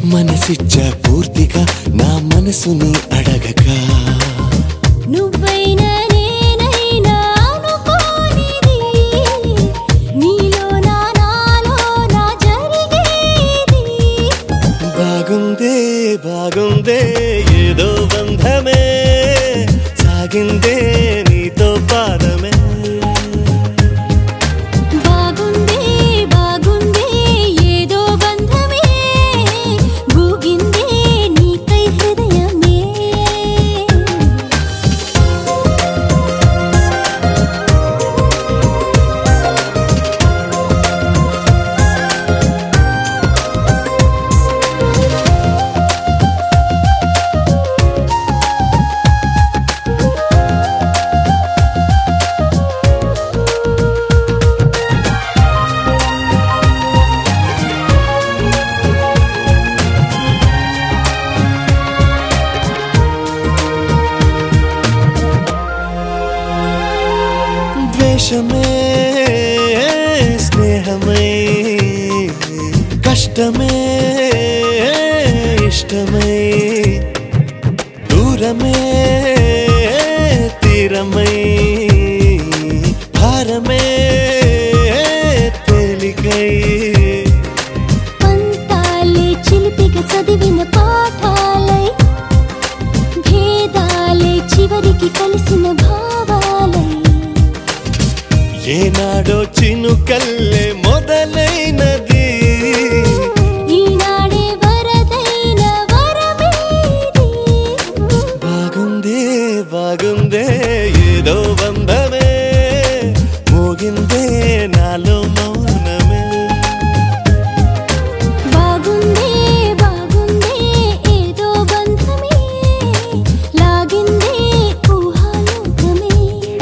మనసిచ్చా పూర్తిగా నా మనసుని అడగక నువ్వైనా నేనైనా అనుకోనిది నీలోనా నాలోనా జరిగేది బాగుందే బాగుందే ఏదో బంధమే సాగిందే నీతో పాదమే బాగుంది బాగుంది ఏదో బంధమే గూగింది నీకై హృదయమే ద్వేషమే స్నేహమై కష్టమే ఇష్టమై దూరమే తీరమై భారమే తేలికై పంతాలే చిలిపిగా చదివిన పాఠాలై భేదాలే చివరికి కలిసిన భావాలై ఏనాడో చినుకల్లే మొదలైనది ఈనాడే వరదైన వరమేది బాగుందే బాగుందే ఏదో బంధమే మోగిందే నాలో మౌనమే బాగుంది బాగుంది ఏదో బంధమే లాగింది ఊహాలోకమే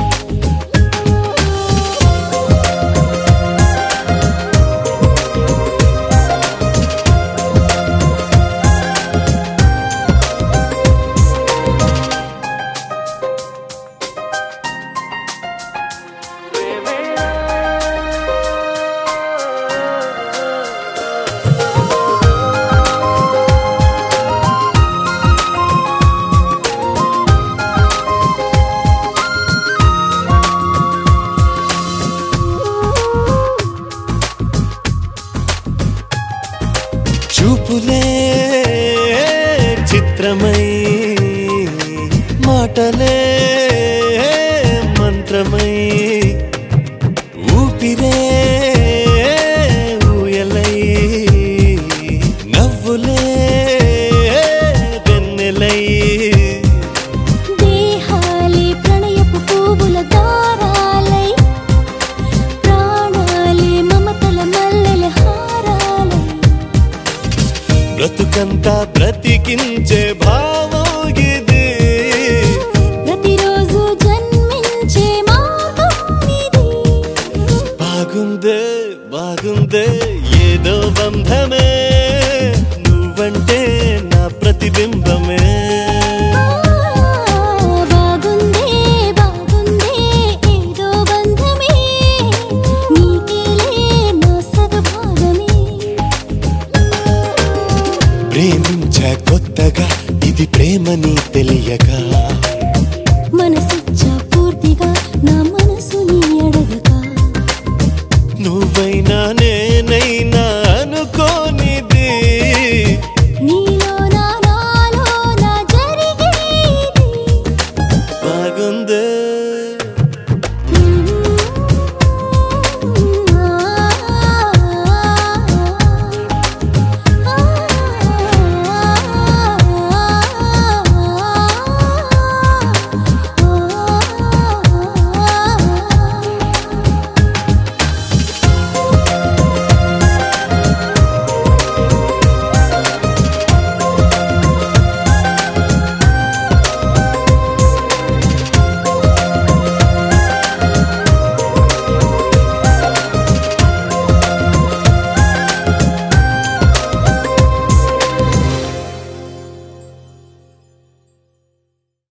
చూపులే చిత్రమై మాటలే మంత్రమై ఊపిరే ఊయలై నవ్వులే వెన్నెలై దేహాలే ప్రణయపు పువ్వుల దారాలై ప్రాణాలే మమతల మల్లెల హారాలై బ్రతుకంతా బ్రతికించే భావం ఇది ప్రతిరోజు జన్మించే మార్గం ఇది బాగుందే బాగుందే ఏదో బంధమే నువ్వంటే నా ప్రతిబింబమే బాగుంది బాగుంది ఏదో బంధమే నీకేలే నా సగభాగమే ప్రేమించా కొత్తగా ఇది ప్రేమని తెలియక మనసిచ్చా పూర్తిగా నా మనసుని అడగక నువ్వైనా